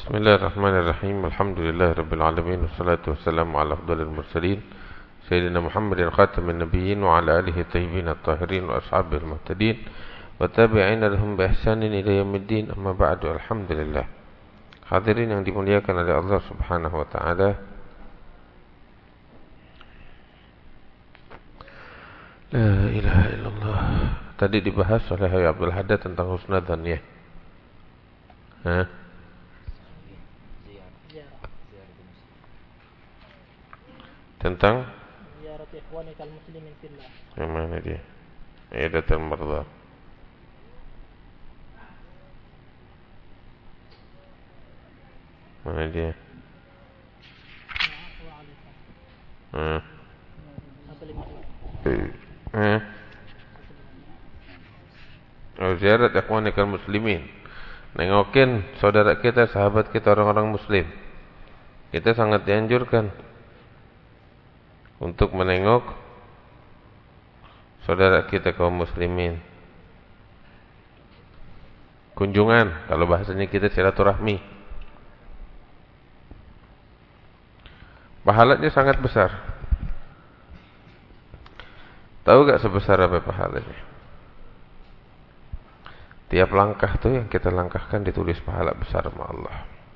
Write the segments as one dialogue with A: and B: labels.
A: Bismillahirrahmanirrahim. Alhamdulillahirabbil alamin wassalatu wassalamu ala afdhalil mursalin sayyidina Muhammadin khatamin nabiyyin wa ala alihi thayyibin at-tahirin wa ashabihi al-muhtadin wa tabi'ina lahum bi ihsanin ila yaumiddin. Amma ba'du. Alhamdulillah. Hadirin yang dimuliakan oleh Allah Subhanahu wa taala. La ilaha illallah. Tadi dibahas oleh Habib Abdul Haddad tentang husnudzan ya. Tentang ziyarat ikhwanikal muslimin fillah. Yang mana dia? Iadatul mardha. Mana dia? Ziyarat ikhwanikal muslimin. Nengokin saudara kita, sahabat kita, orang-orang muslim. Kita sangat dianjurkan untuk menengok saudara kita kaum muslimin. Kunjungan, kalau bahasanya kita silaturahmi. Pahalanya sangat besar. Tahu gak sebesar apa pahalanya? Tiap langkah tuh yang kita langkahkan ditulis pahala besar sama Allah.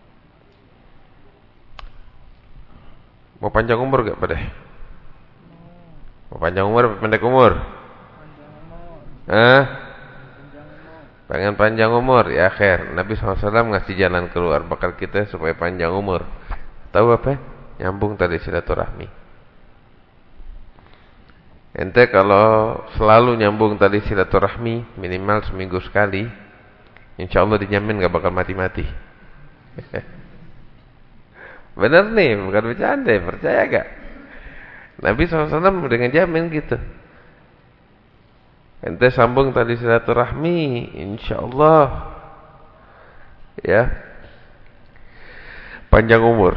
A: Mau panjang umur gak pada? Mau panjang umur apa pendek umur? Pengen panjang umur? Ya khair. Nabi SAW ngasih jalan keluar bakal kita supaya panjang umur. Tahu apa? Nyambung tadi silaturahmi. Ente kalau selalu nyambung tadi silaturahmi minimal seminggu sekali, insya Allah dijamin gak bakal mati-mati. Bener nih, bukan bercanda, percaya gak? Nabi SAW dengan jamin gitu. Ente sambung tadi silaturahmi, insyaallah ya panjang umur,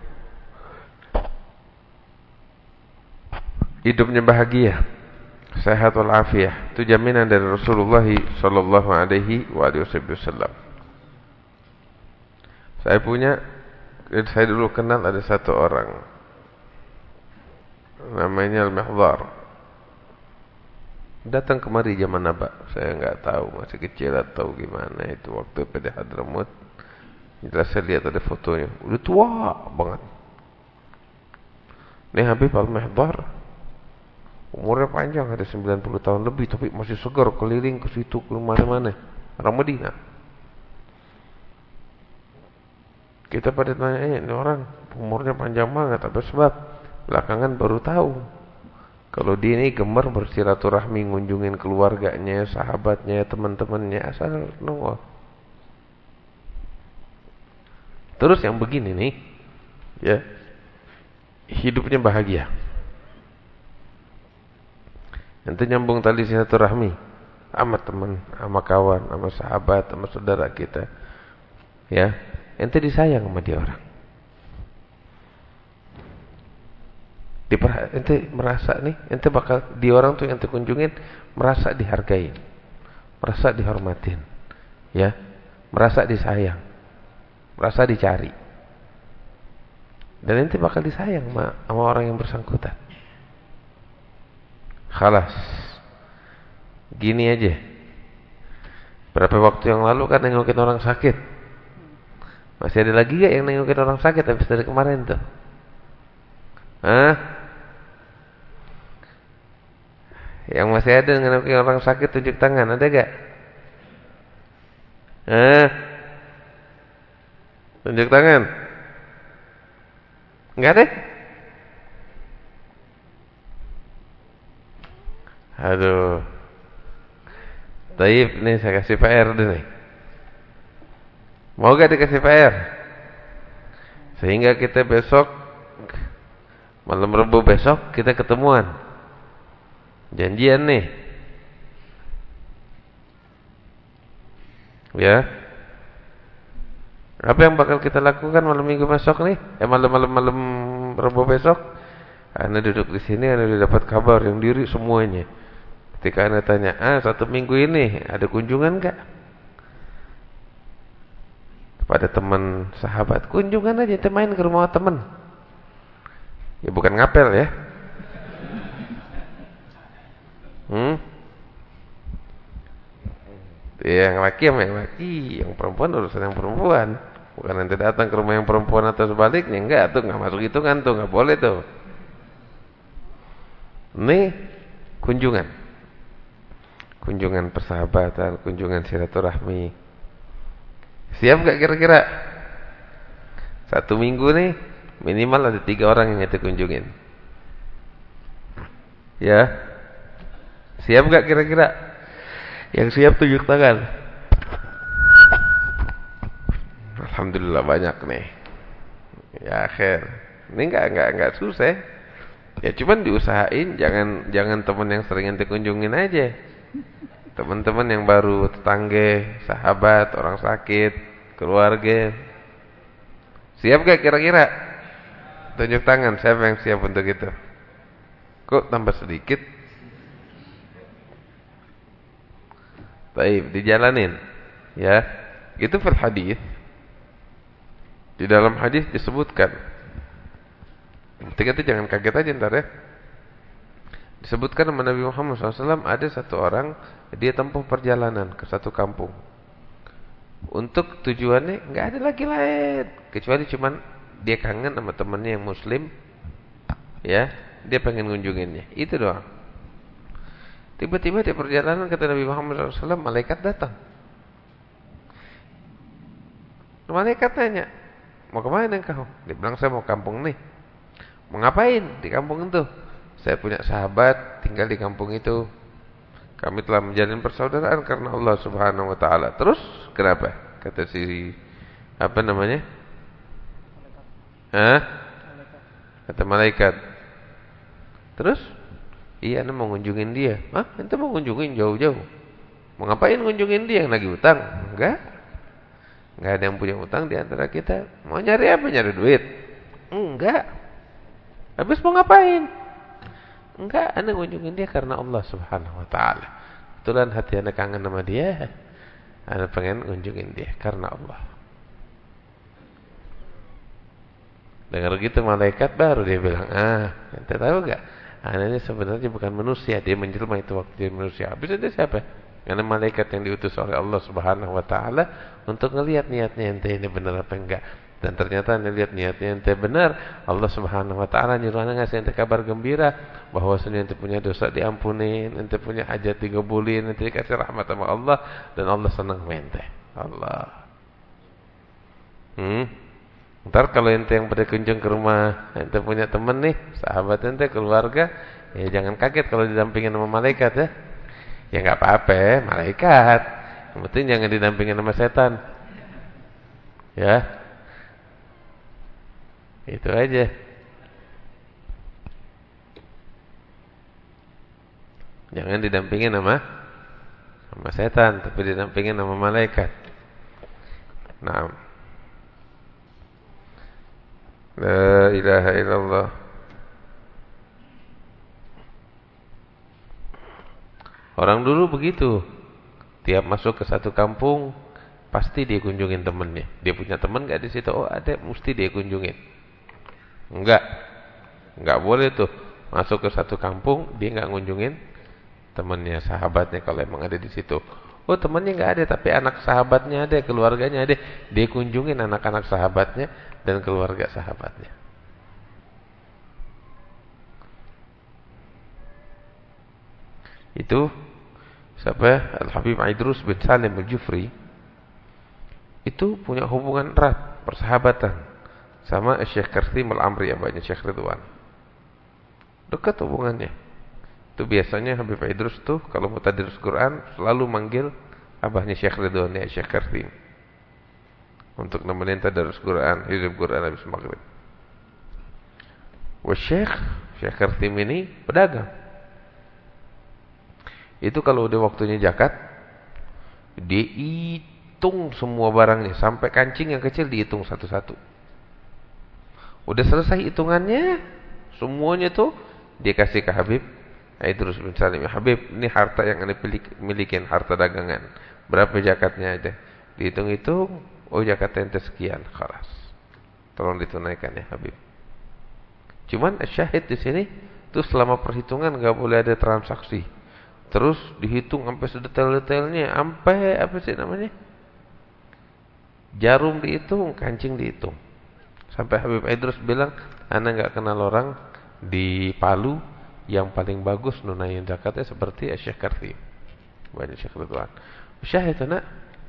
A: hidupnya bahagia, sehat walafiat. Itu jaminan dari Rasulullah sallallahu alaihi wasallam. Saya dulu kenal ada satu orang namanya Al-Mihdhar. Datang kemari zaman Naba. Saya enggak tahu, masih kecil atau gimana itu waktu pada Hadramut. Jelas saya lihat ada fotonya. Udah tua banget. Ini Habib Al-Mihdhar. Umurnya panjang, ada 90 tahun lebih, tapi masih segar, keliling ke situ ke mana-mana. Orang Madinah. Kita pada tanya, ini orang umurnya panjang banget, apa sebab? Belakangan baru tahu kalau dia ini gemar bersilaturahmi, ngunjungin keluarganya, sahabatnya, teman-temannya, asal Allah. Terus yang begini nih, ya, hidupnya bahagia. Nanti nyambung tali silaturahmi sama teman, sama kawan, sama sahabat, sama saudara kita. Ya, ente disayang sama dia orang. Ente merasa nih, ente bakal di orang tuh yang ente kunjungin merasa dihargai, merasa dihormatin, ya, merasa disayang, merasa dicari, dan ente bakal disayang sama orang yang bersangkutan. Khalas, gini aja. Berapa waktu yang lalu kan nengokin orang sakit. Masih ada lagi gak yang nengokin orang sakit habis dari kemarin tuh? Yang masih ada nengokin orang sakit tunjuk tangan, ada gak? Tunjuk tangan. Enggak ada? Aduh. Taib nih saya kasih PR deh nih. Mau gak dikasih PR? Sehingga kita besok malam Rabu besok kita ketemuan. Janjian nih. Ya. Apa yang bakal kita lakukan malam Minggu besok nih? Malam Rabu besok. Anda duduk di sini, Anda sudah dapat kabar yang diri semuanya. Ketika Anda tanya, 1 minggu ini ada kunjungan enggak? kepada teman sahabat, kunjungan aja, ente main ke rumah teman. Ya bukan ngapel ya. Yang laki sama yang laki, yang perempuan urusan yang perempuan. Bukan nanti datang ke rumah yang perempuan atau sebaliknya, enggak tuh, enggak masuk hitungan tuh, enggak boleh tuh. Ini kunjungan. Kunjungan persahabatan, kunjungan silaturahmi. Siap enggak kira-kira? 1 minggu nih minimal ada 3 orang yang kita kunjungin. Ya. Siap enggak kira-kira? Yang siap tunjuk tangan. Alhamdulillah banyak nih. Ya akhir. Ini enggak susah. Ya cuman diusahain, jangan teman yang sering ente kunjungin aja. Teman-teman yang baru, tetangga, sahabat, orang sakit, keluarga. Siap gak kira-kira? Tunjuk tangan, siapa yang siap untuk itu? Kok tambah sedikit? Baik, dijalanin. Ya, itu fil hadis. Di dalam hadis disebutkan. Ketika itu jangan kaget aja ntar ya. Disebutkan sama Nabi Muhammad SAW ada satu orang, dia tempuh perjalanan ke satu kampung. Untuk tujuannya nggak ada lagi lain kecuali cuman dia kangen sama temannya yang muslim, ya, dia pengen ngunjunginnya, itu doang. Tiba-tiba di perjalanan kata Nabi Muhammad SAW, malaikat datang. Malaikat tanya, mau kemana engkau? Dia bilang, saya mau kampung nih. Mau ngapain di kampung itu? Saya punya sahabat tinggal di kampung itu. Kami telah menjalin persaudaraan karena Allah Subhanahu wa taala. Terus kenapa? Kata si apa namanya? Kata malaikat. Terus? Iya, anda mau ngunjungin dia. Hah? Ente mau ngunjungin jauh-jauh. Mau ngapain ngunjungin dia yang lagi utang? Enggak. Enggak ada yang punya utang di antara kita. Mau nyari apa? Nyari duit? Enggak. Habis mau ngapain? Enggak, anda ngunjungin dia karena Allah Subhanahu wa taala. Kebetulan hati anda kangen sama dia. Anda pengen ngunjungin dia karena Allah. Dengar gitu malaikat baru dia bilang, ente tahu enggak? Anda ini sebenarnya bukan manusia, dia menjelma itu waktu dia manusia. Habis itu siapa? Karena malaikat yang diutus oleh Allah Subhanahu wa taala untuk ngelihat niatnya ente ini benar apa enggak. Dan ternyata anda lihat niatnya ente benar, Allah Subhanahu wa taala nyuruh anda ngasih ente kabar gembira bahwasanya ente punya dosa diampunin, ente punya hajat dikabulin, ente dikasih rahmat sama Allah dan Allah senang sama ente. Allah. Ntar kalau ente yang pada kunjung ke rumah, ente punya teman nih, sahabat ente, keluarga, ya jangan kaget kalau didampingin sama malaikat ya. Ya enggak apa-apa, malaikat. Yang penting jangan didampingin sama setan. Ya. Itu aja. Jangan didampingin sama setan, tapi didampingin sama malaikat. Naam. La ilaha illallah. Orang dulu begitu. Tiap masuk ke satu kampung, pasti dia kunjungin temennya. Dia punya teman enggak di situ? Oh, ada, mesti dia kunjungin. Enggak boleh tuh masuk ke satu kampung dia enggak ngunjungin temannya, sahabatnya kalau emang ada di situ. Oh, temannya enggak ada tapi anak sahabatnya ada, keluarganya ada, dia kunjungin anak-anak sahabatnya dan keluarga sahabatnya. Itu siapa? Al-Habib Idrus bin Salim Al-Jufri. Itu punya hubungan erat, persahabatan sama Syekh Karthim Al-Amri, abahnya Syekh Ridwan. Dekat hubungannya. Itu biasanya Habib Idrus tuh kalau mau tadarus Quran selalu manggil abahnya Syekh Ridwan, ya Syekh Karthim, untuk nemenin tadarus Quran, hidup Quran habis maghrib. Syekh Karthim ini pedagang. Itu kalau udah waktunya zakat, dihitung semua barangnya sampai kancing yang kecil dihitung satu-satu. Udah selesai hitungannya, semuanya tuh dia kasih ke Habib Idrus bin Salim. Habib, ini harta yang anda milikin, harta dagangan. Berapa zakatnya aja? Dihitung-hitung, Oh Jakarta ente sekian, khalas. Tolong ditunaikan ya Habib. Cuman syahid di sini itu selama perhitungan nggak boleh ada transaksi. Terus dihitung sampai sedetail-detailnya, sampai apa sih namanya? Jarum dihitung, kancing dihitung. Sampai Habib Idrus bilang, "Ana nggak kenal orang di Palu yang paling bagus nunayin zakatnya seperti Syekh Karfi." Banyak Syekh Ridwan. Syahid nak.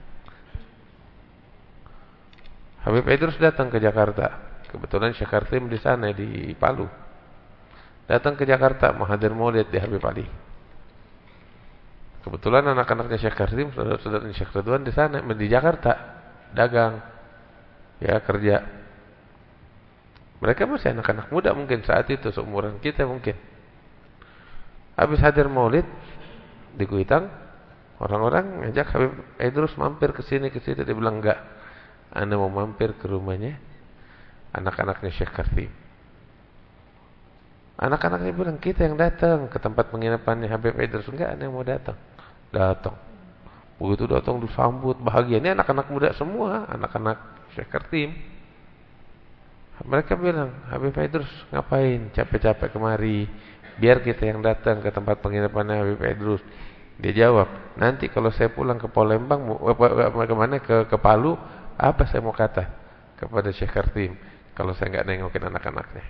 A: Habib Idrus datang ke Jakarta. Kebetulan Syekh Kartim di sana di Palu. Datang ke Jakarta menghadir maulid di Habib Ali. Kebetulan anak-anaknya Syekh Kartim, saudara-saudara Syekh Ridwan di sana di Jakarta dagang, ya kerja. Mereka masih anak-anak muda mungkin saat itu seumuran kita mungkin. Habis hadir maulid di Kuitang, orang-orang ngajak Habib Idrus mampir ke sini. Dia bilang enggak. Anda mau mampir ke rumahnya anak-anaknya Syekh Kartim. Anak-anaknya bilang kita yang datang ke tempat penginapannya Habib Idrus. Enggak, Anda yang mau datang. Datang. Begitu datang disambut bahagia. Ini anak-anak muda semua, anak-anak Syekh Kartim. Mereka bilang, Habib Idrus ngapain capek-capek kemari? Biar kita yang datang ke tempat penginapannya Habib Idrus. Dia jawab, nanti kalau saya pulang ke Palembang, kemana ke Palu, apa saya mau kata kepada Syekh Kartim kalau saya nggak nengokin anak-anaknya?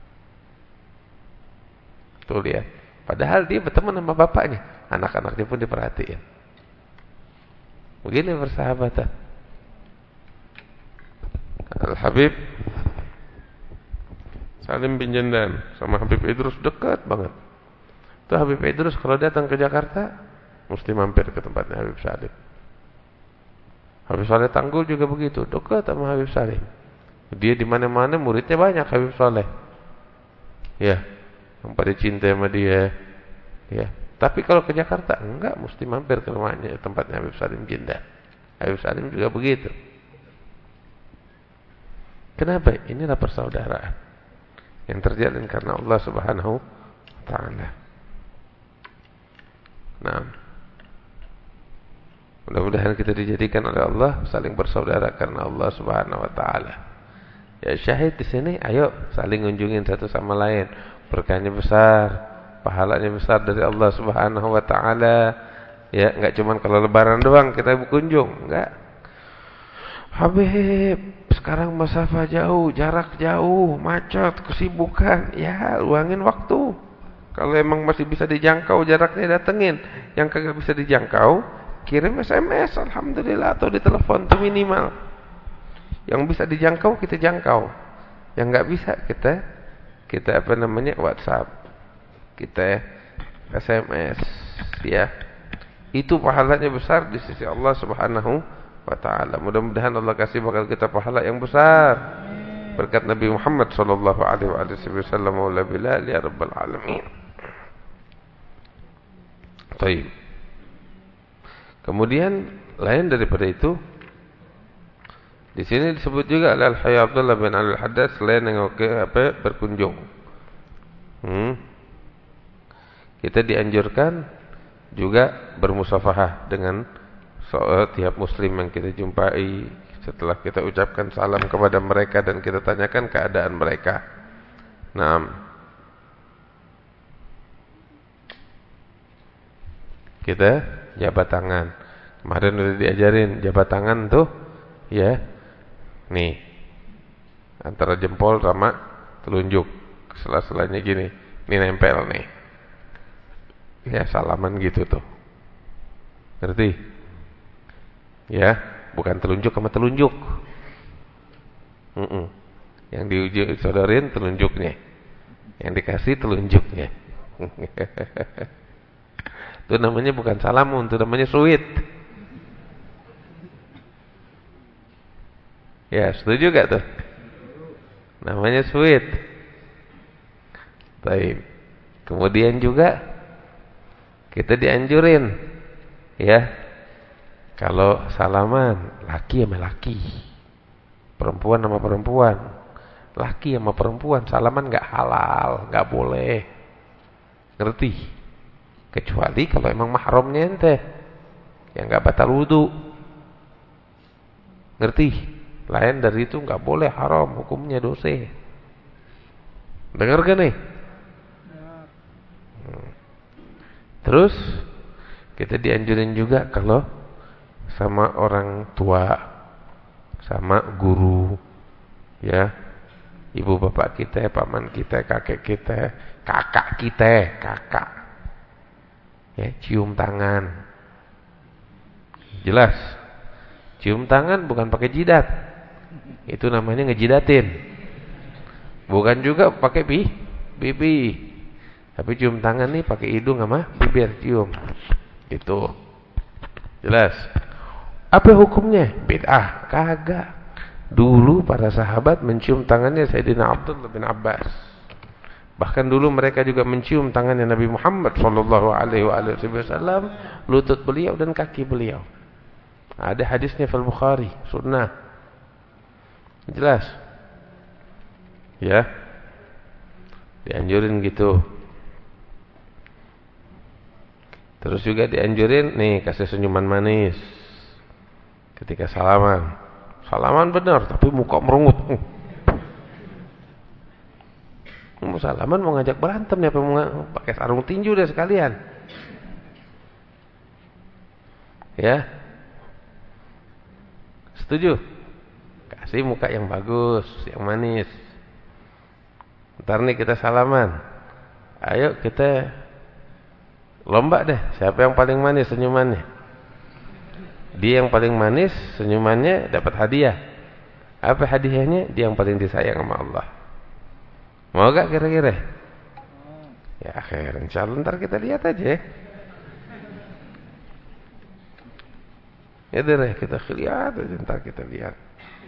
A: Tuh lihat. Padahal dia berteman sama bapaknya, anak-anaknya pun diperhatiin. Begini persahabatan. Al-Habib Salim bin Jandan sama Habib Idrus dekat banget. Tuh Habib Idrus kalau datang ke Jakarta mesti mampir ke tempatnya Habib Salim. Habib Saleh Tanggul juga begitu, dekat sama Habib Salim. Dia di mana-mana muridnya banyak Habib Saleh. Ya, yang pada cinta sama dia. Ya, tapi kalau ke Jakarta enggak, mesti mampir ke rumahnya tempatnya Habib Salim Jindan. Habib Salim juga begitu. Kenapa? Inilah persaudaraan yang terjalin karena Allah Subhanahu wa taala. Nah, mudah-mudahan kita dijadikan oleh Allah saling bersaudara karena Allah Subhanahu wa taala. Ya syahid di sini, ayo saling kunjungin satu sama lain. Berkahnya besar, pahalanya besar dari Allah Subhanahu wa taala. Ya, enggak cuma kalau lebaran doang kita berkunjung, enggak. Habib, sekarang masafa jauh, jarak jauh, macet, kesibukan. Ya, luangin waktu. Kalau emang masih bisa dijangkau jaraknya datengin. Yang kagak bisa dijangkau, kirim SMS, alhamdulillah, atau ditelepon tuh minimal. Yang bisa dijangkau kita jangkau. Yang nggak bisa kita WhatsApp, kita SMS, ya. Itu pahalanya besar di sisi Allah Subhanahu wa taala. Mudah-mudahan Allah kasih bakal kita pahala yang besar. Berkat Nabi Muhammad sallallahu alaihi wasallam wa bilal ya rabbal alamin. Baik. Kemudian lain daripada itu, di sini disebut juga Al-Hayy Abdullah bin Al-Haddad selain yang berkunjung. Kita dianjurkan juga bermusafahah dengan tiap muslim yang kita jumpai setelah kita ucapkan salam kepada mereka dan kita tanyakan keadaan mereka. Naam. Kita jabat tangan. Kemarin udah diajarin jabat tangan tuh, ya. Nih. Antara jempol sama telunjuk. Sela-selanya gini. Ini nempel nih. Ya, salaman gitu tuh. Ngerti? Ya, bukan telunjuk sama telunjuk. Yang disodorin telunjuknya. Yang dikasih telunjuknya. Itu namanya bukan salamun, itu namanya suit. Ya, setuju gak tuh? Namanya suit. Baik. Kemudian juga kita dianjurin, ya, kalau salaman laki sama laki, perempuan sama perempuan, laki sama perempuan salaman gak halal, gak boleh. Ngerti? Kecuali kalau emang mahramnya ente yang enggak batal wudu. Ngerti? Lain dari itu nggak boleh, haram, hukumnya dosa. Dengar gak nih? Terus kita dianjurin juga kalau sama orang tua, sama guru, ya, ibu bapak kita, paman kita, kakek kita, kakak kita, kakak, ya, cium tangan. Jelas? Cium tangan bukan pakai jidat, itu namanya ngejidatin. Bukan juga pakai pipi. Tapi cium tangan nih pakai hidung sama bibir cium. Itu. Jelas. Apa hukumnya? Bid'ah. Kagak. Dulu para sahabat mencium tangannya Sayyidina Abdullah bin Abbas. Bahkan dulu mereka juga mencium tangannya Nabi Muhammad sallallahu alaihi wasallam, lutut beliau dan kaki beliau. Ada hadisnya di Bukhari, sunnah. Jelas. Ya. Dianjurin gitu. Terus juga dianjurin nih kasih senyuman manis ketika salaman. Salaman benar tapi muka merengut. Mau salaman mau ngajak berantem ya, mau pakai sarung tinju deh sekalian. Ya. Setuju? Kasih muka yang bagus, yang manis. Ntar nih kita salaman. Ayo kita lomba deh, siapa yang paling manis senyumannya. Dia yang paling manis senyumannya dapat hadiah. Apa hadiahnya? Dia yang paling disayang sama Allah. Mau gak kira-kira? Ya akhir, insyaallah ntar kita lihat aja. Ya deh, kita lihat aja, ntar kita lihat.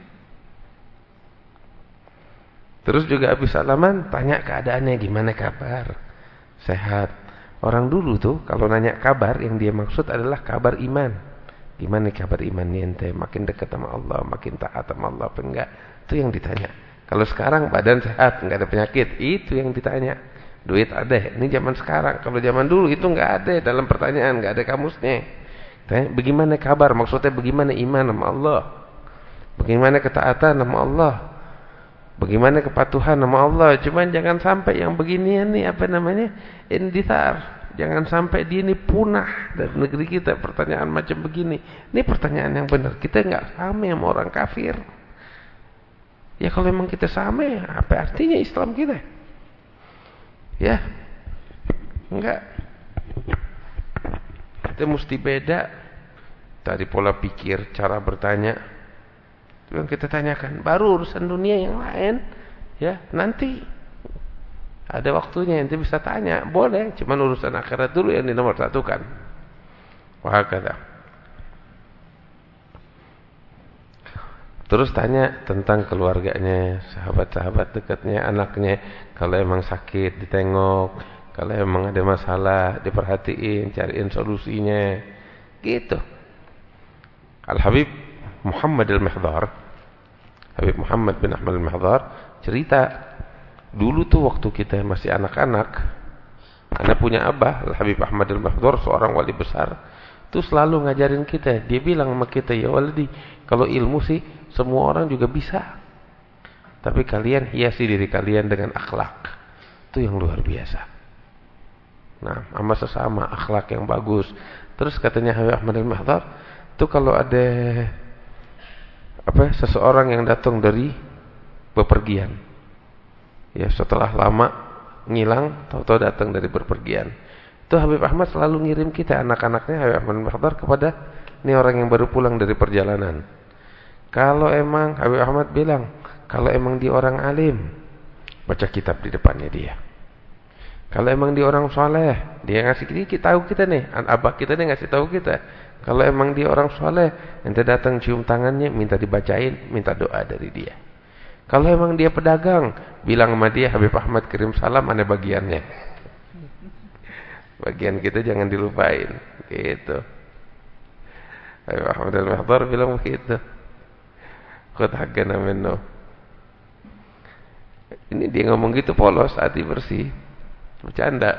A: Terus juga habis salaman tanya keadaannya, gimana kabar? Sehat. Orang dulu tuh kalau nanya kabar yang dia maksud adalah kabar iman. Gimana kabar iman ente? Makin dekat sama Allah, makin taat sama Allah apa enggak? Itu yang ditanya. Kalau sekarang badan sehat, enggak ada penyakit, itu yang ditanya. Duit ada. Ini zaman sekarang. Kalau zaman dulu itu enggak ada dalam pertanyaan, enggak ada kamusnya. Tanya, bagaimana kabar? Maksudnya bagaimana iman sama Allah? Bagaimana ketaatan sama Allah? Bagaimana kepatuhan sama Allah? Cuman jangan sampai yang beginian nih apa namanya? Indithar. Jangan sampai dia ini punah dari negeri kita pertanyaan macam begini. Ini pertanyaan yang benar. Kita enggak sama sama orang kafir. Ya kalau memang kita sama, apa artinya Islam kita? Ya. Enggak. Kita mesti beda dari pola pikir, cara bertanya. Itu yang kita tanyakan. Baru urusan dunia yang lain, ya nanti ada waktunya ente bisa tanya, boleh. Cuman urusan akhirat dulu yang dinomor satukan. Wahakala. Terus tanya tentang keluarganya, sahabat-sahabat dekatnya, anaknya. Kalau emang sakit ditengok, kalau emang ada masalah diperhatiin, cariin solusinya. Gitu. Al-Habib Muhammad Al-Mihdhar, Habib Muhammad bin Ahmad Al-Mihdhar cerita, dulu tuh waktu kita masih anak-anak, anak punya abah Al-Habib Ahmad Al-Mihdhar, seorang wali besar, tuh selalu ngajarin kita. Dia bilang sama kita, ya walidi, kalau ilmu sih semua orang juga bisa, tapi kalian hiasi diri kalian dengan akhlak. Itu yang luar biasa. Nah, sama sesama akhlak yang bagus. Terus katanya Habib Ahmad Al-Mihdhar, itu kalau ada seseorang yang datang dari bepergian, ya setelah lama ngilang, tahu-tahu datang dari bepergian, itu Habib Ahmad selalu ngirim kita anak-anaknya Habib Ahmad Al-Mihdhar kepada ini orang yang baru pulang dari perjalanan. Kalau emang Habib Ahmad bilang, kalau emang dia orang alim, baca kitab di depannya dia. Kalau emang dia orang soleh, dia ngasih kita tahu kita nih, abah kita nih ngasih tahu kita. Kalau emang dia orang soleh, ente datang cium tangannya, minta dibacain, minta doa dari dia. Kalau emang dia pedagang, bilang sama dia, Habib Ahmad kirim salam, ada bagiannya. Bagian kita jangan dilupain. Gitu. Habib Ahmad Al-Mihdhar bilang begitu. Qad haqqana minnu. Ini dia ngomong gitu polos, hati bersih. Bercanda.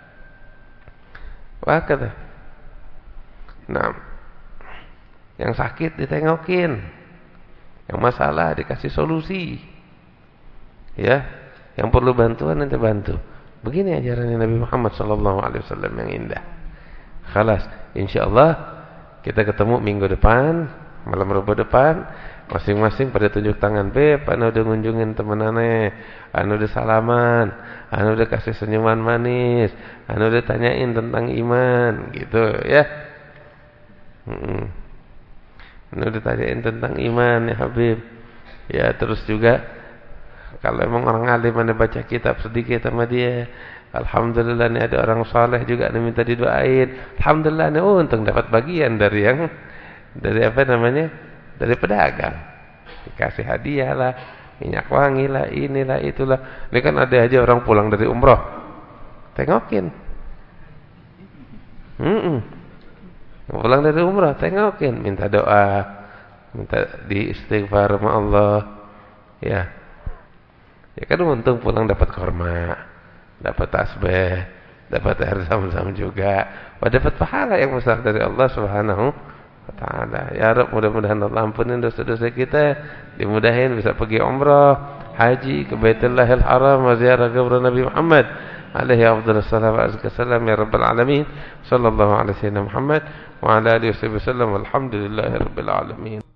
A: Wah kata. Nah, yang sakit ditengokin. Yang masalah dikasih solusi. Ya, yang perlu bantuan nanti bantu. Begini ajarannya Nabi Muhammad SAW yang indah. Khalas, insyaallah kita ketemu minggu depan, malam Rabu depan, masing-masing pada tunjuk tangan. Anu udah ngunjungin temen aneh, anu udah salaman, anu udah kasih senyuman manis, anu udah tanyain tentang iman, gitu ya. Anu udah tanyain tentang iman ya Habib. Ya, terus juga kalau emang orang alim anda baca kitab sedikit sama dia, alhamdulillah ini ada orang saleh juga yang minta didoain. Alhamdulillah ini untung dapat bagian dari apa namanya? Dari pedagang. Dikasih hadiah lah, minyak wangi lah, inilah itulah. Ini kan ada aja orang pulang dari umroh. Tengokin. Pulang dari umroh, tengokin, minta doa, minta diistighfar sama Allah. Ya. Ya kan untung pulang dapat korma, dapat tasbih, dapat air zam-zam juga. Wah, dapat pahala yang besar dari Allah Subhanahu wa taala. Ya Rabb, mudah-mudahan Allah ampunin dosa-dosa kita, dimudahin bisa pergi umrah, haji ke Baitullahil Haram, ziarah kubur Nabi Muhammad alaihi afdhalus salawat wa salam ya rabbal alamin. Sallallahu alaihi wasallam Muhammad wa ala alihi wasallam. Walhamdulillahirabbil alamin.